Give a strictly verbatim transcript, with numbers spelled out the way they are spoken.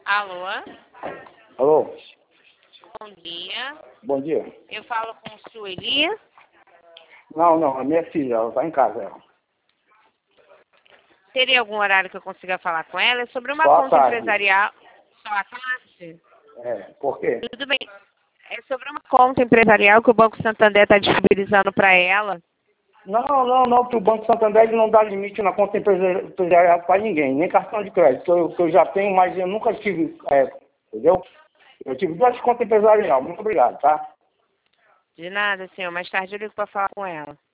Alô? Alô? Bom dia. Bom dia. Eu falo com Sueli. Não, não, a minha filha, ela está em casa. Ela. Teria algum horário que eu consiga falar com ela? É sobre uma Só à conta tarde. empresarial. Só à tarde? É, por quê? Tudo bem. É sobre uma conta empresarial que o Banco Santander está disponibilizando para ela. Não, não, não, porque o Banco Santander ele não dá limite na conta empresa- empresarial para ninguém, nem cartão de crédito, que eu, que eu já tenho, mas eu nunca tive, é, entendeu? Eu tive duas contas empresariais, muito obrigado, tá? De nada, senhor. Mais tarde eu ligo para falar com ela.